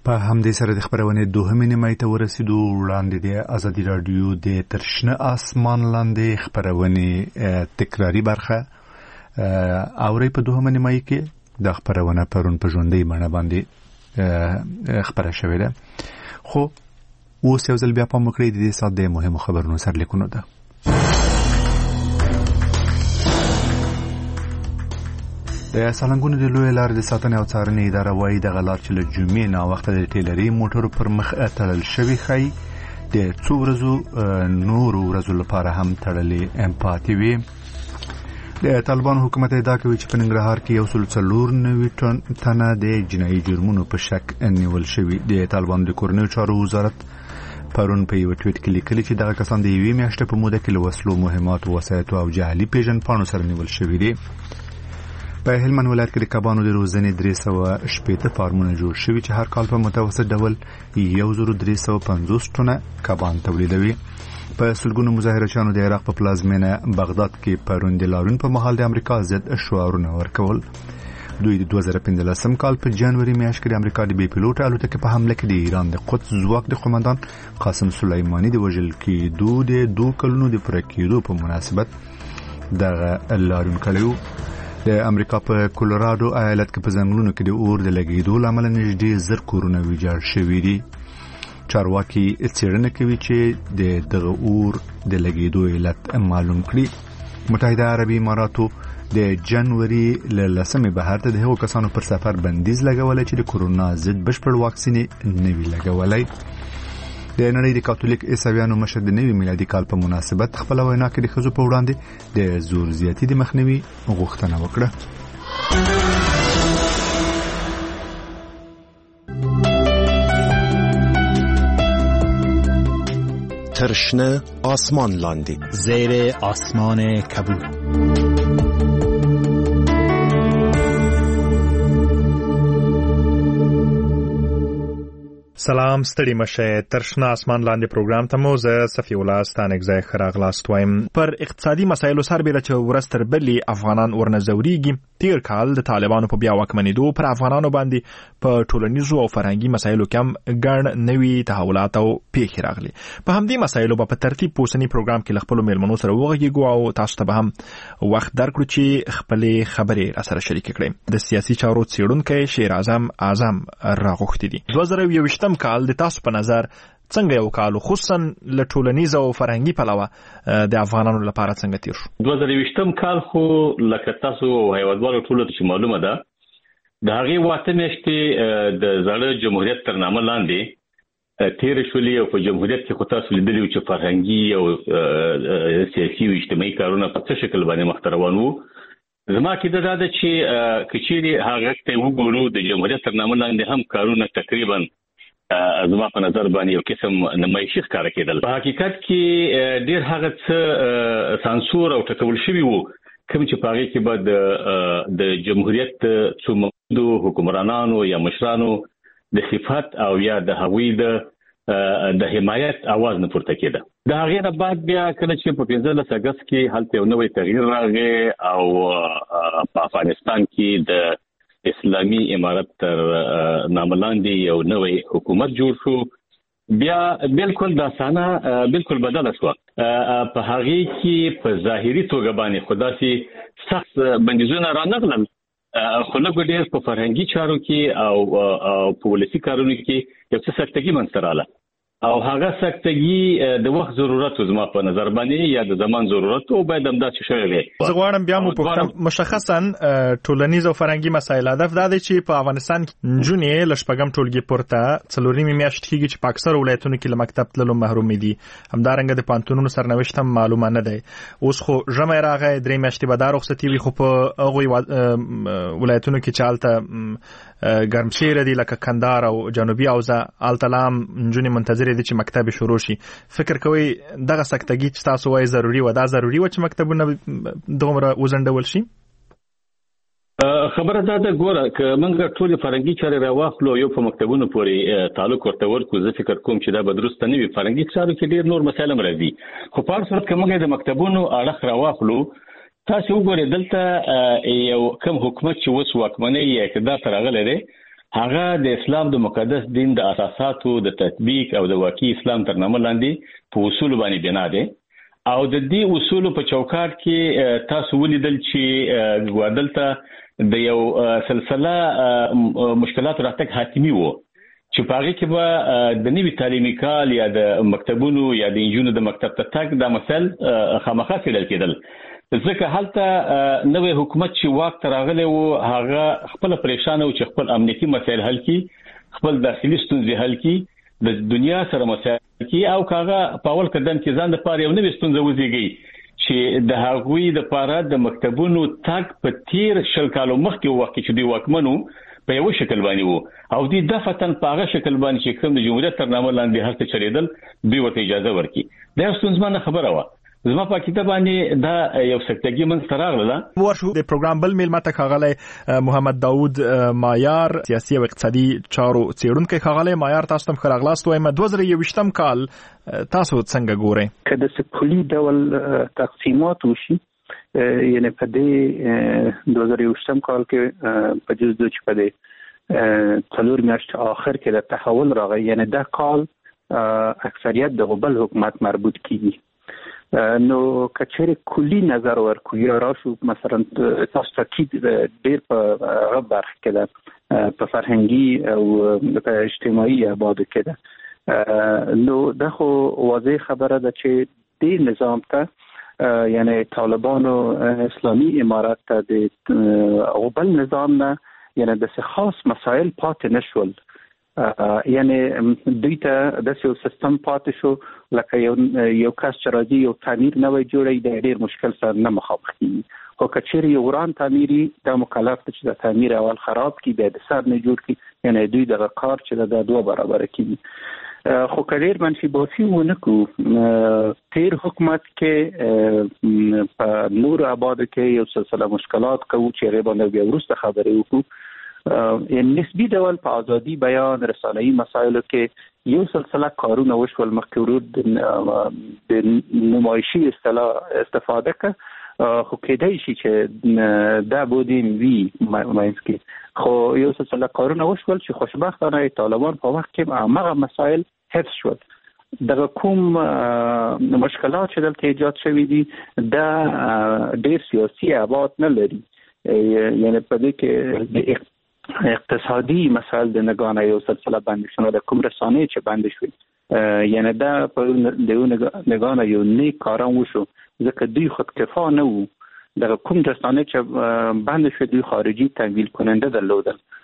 په همدې سره د خبرونې دوهمې نیمایي ته ورسېدو. وړاندې د ازادي راډیو د تر شنه اسمان لاندې خبرونې تکراري برخه اورئ په دوهمه نیمایي کې. دا خبرونه پرون په ژوندۍ بڼه باندې خبره شوې ده، خو اوس یو ځل بیا پام وکړئ د دې ساعت د مهمو خبرونو سرلیکونو ده. د سالنګونو د لوی لارې د ساتنې او څارنې اداره وايي دغه لار چې له جمعې ناوخته د ټیلري موټرو پر مخ تړل شوی ښایي د څو ورځو نورو ورځو لپاره هم تړلې پاتې وي. د طالبان حکومت ادعا کوي چې په ننګرهار کې 194 تنه د جنایي جرمونو په شک نیول شوي. د طالبان د کورنیو چارو وزارت پرون په یو ټویټ کې لیکلي چې دغه کسان د یوې میاشتې په موده کې له وسلو، مهماتو، وسایطو او جعلي پیژندپاڼو سره نیول شوي دي. په هلمند ولایت کې د کبانو د روزنې 380 فارمونه جوړ شوي چې هر کال په متوسط ډول 1350 ټنه کبان تولیدوي. په سلګونو مظاهرچیانو د عراق په پلازمینه بغداد کې پرون د لاریون په مهال د امریکا ضد شعارونه ورکول. دوی د 2015 کال په جنوري میاشت کې د امریکا د بي پيلوټ الوتکې په حمله کې د ایران د قدس ځواک د قومندان قاسم سلیمانی د وژل کېدو د 2 کلونو د پوره کېدو په مناسبت دغه لاریون کړی. د امریکا په کولراډو ایالت کې په ځنګلونو کې د اور د لګیدو لامل نږدې 1000 کورونه ویجاړ شوي دي. چارواکي څېړنه کوي چې دغه اور د لګیدو علت معلوم کړي. متحده عربي اماراتو د جنوري له 10 بهر ته د هغو کسانو پر سفر بندیز لګولای چې د کورونا ضد بشپړ واکسین نه وی لګولای. د نړۍ د کاتولیک عیسویانو مشر د نوي میلادي کال په مناسبت خپل وینا کې د ښځو په وړاندې د زور زیاتي د مخنیوي غوښتنه وکړه. تر شنه آسمان لاندې، زیر آسمان کبود. سلام، ستړي مشه. تر شنه اسمان لاندې پروګرام ته مو زه صفی الله ستانګزای خراغلاست وایم. پر اقتصادي مسایلو سربېره چې ورځ تر بلې افغانان ورنځوريږي، تیر کال د طالبانو په بیا واکمنېدو پر افغانانو باندې په ټولنیزو او فرهنګي مسایلو کې هم ګڼ نوي تحولات او پیښې راغلي. په همدې مسایلو په ترتیب پوسنی پروګرام کې خپل میلمنو سره وغږیږو او تاسو ته به هم وخت درکړو چې خپل خبرې سره شریک کړئ. د سیاسي چارو څېړونکی شیر اعظم راغوښتي دي. 2021 کال د تاسو په نظر څنګه یو کال خصوصا له ټولنیز او فرهنګي پلوه د افغانانو لپاره څنګه تیر شو؟ 2020 کال خو لکه تاسو هیوادوالو ټولو ته معلومه ده د هغې واته میاشتې د زړه جمهوریت تر نامه لاندې تیر شولې او په جمهوریت کې خو تاسو لیدلي چې فرهنګي او سیاسي او اجتماعي کارونه په څه شکل باندې مخ ته روان وو. زما کېده دا ده چې کچېرې هغه ته وګورو د جمهوریت تر نامه لاندې هم کارونه تقریبا زما په نظر باندې یو قسم نمایشي ښکاره کېدل. په حقیقت کې ډېر هغه څه سانسور او ټکول شوي وو کوم چې په هغې کې به د جمهوریت څو موجودو حکمرانانو یا مشرانو د صفت او یا د هغوی د حمایت आवाज نه پورته کېده. د هغې نه بعد بیا کله چې په 15 اگست کې هلته یو نوی تغییر راغی او په افغانستان کې د اسلامي امارت تر نامه لاندې یو نوی حکومت جوړ شو، بیا بالکل داسانه بالکل بدله شو. په هغې کې په ظاهري توګه باندې خداسي سخت بندیزونه رانغلل، خو لږ ډېر په فرهنګي چارو کې او په ولسي کارونو کې یو څه سختګي منځته راغله او هغه سختګي د وخت ضرورت زما په نظر باندې یا د زمان ضرورت او باید هم داسې شوی وي. زه غواړم بیا مو پوښتنه مشخصا ټولنیز او فرهنګي مسایل هدف دا دی چې په افغانستان کې نجونې له شپږم ټولګي پورته 4 میاشتې کېږي چې په اکثر ولایتونو کې له مکتب تللو محروم دي. همدارنګه د پانتونونو سرنوشت هم معلومه نه دی. اوس خو ژمی راغی، 3 میاشتې به دا رخصتي وي، خو په هغو ولایتونو کې چې هلته ګرمسیره دي لکه کندهار او جنوبي اوزه، هلته لا هم نجونې منتظرې دي چې مکتب شروع شي. فکر کوئ دغه سختګي چې تاسو وایي ضروري و، دا ضروري و چې مکتبونه دومره وزنډول شي؟ خبره دا ده، ګوره که موږ ټول فرهنګي چارې راواخلو یو په مکتبونو پورې تعلق ورته ورکړو، زه فکر کوم چې دا به درسته نه وي. فرهنګي چارو کې ډېر نور مسایل هم راځي، خو په هر صورت که موږ د مکتبونو اړخ راواخلو، تاسو وګورئ دلته یو کوم حکومت چې اوس واکمنۍ یا اقتدار ته راغلی دی، هغه د اسلام د مقدس دین د اساساتو د تطبیق او د واقعي اسلام تر نامه لاندې په اصول باندې بنا دي او د دې اصول په چوکاټ کې تاسو ولیدل چې ګوادلته د یو سلسله مشکلات راتګ حتمی وو چې په هغه کې به د نوي تعلیمي کال یا د مکتبونو یا د انجونو د مکتب ته تګ د مسل خامخا کېدل ځکه هلته نوې حکومت چې واک ته راغلی وو هغه خپل پریشان او چې خپل امنیتي مسایل حل کړي خپل داخلي ستونزې حل کړي د دنیا سره مسایل کړي او کاغه په اول قدم کې ځان د پاره یو نوې ستونزه وزيږي چې د هغوی د پاره د مکتبونو تګ په تیر شل کالو مخکې وخت چې دوی واکمنو په یو شکل باندې وو او د دفتن په هغه شکل باندې چې کوم د جمهوریت تر نامه لاندې هر څه چلیدل دوی ورته اجازه ورکړي دا ستونزمنه خبره و زما په کتاب باندې دا یو سکتګي من ستراغله ورشو د پروګرام بل میل ماته خاغله محمد داوود مایار سیاسي او اقتصادي چارو څیړونکو خاغله مایار تاسو ته خراغلاست وایم 2021 کال تاسو څنګه ګورئ کله چې کلی ډول تقسیمات وشي یعنی په دې 2021 کال کې په جزء چې په دې څلور میاشتې اخر کې د تحول راغی یعنی دا کال اکثریت د غبل حکومت مربوط کیږي نو کچېره کلی نظر ورکو یا راشو مثلا تاسو تاکید ډیر په غبر کې ده په فرهنګي او په اجتماعي آباد کې ده نو دا خو واضح خبره ده چې دې نظام ته یعنی طالبان و اسلامی امارات ته د غبل نظام نه یعنی د خاص مسائل پاتې نشول یعنی دوی ته د یو سیستم پاتې شو لکه یو کس چې راځي یو تعمیر نوی جوړي د ډېر مشکل سره نه مخامخ کیږي خو کچېر یو وران تعمیري د مکلف چې د تعمیر اول خراب کی به د سر نه جوړ کی یعنی دوی د کار چې د دوه برابر کیږي خو کډیر منفي بوسي ونه کو تیر حکومت کې په نور آباد کې یو سلسله مشکلات کوي چې ربانه بیا ورسته خبرې وکړو یعنی نسبی ډول په ازادي بیان رسانه‌ای مسایلو کې یو سلسله کارونه وشول مخکې ورود د نمایشي استفاده کړه خو کېدای شي چې دا بودیم وی ماینس کې خو یو سلسله کارونه وشول چې خوشبختانه طالبان په وخت کې هغه مسایل حفظ شول دغه کوم مشکلات چې دلته ایجاد شوي دي دا ډېر سیاسي ابعاد نه لري یعنی په دې کې اقتصادي مسایل د نگانه یو سلسله باندې شنو د کوم رسانې چې باندې شوي یعنی دا په د نگانه یو نیک کاران وشو ځکه دوی خودکفا نه وو دغه کوم رسانې چې باندې شوي دوی خارجي تمویل کننده درلودل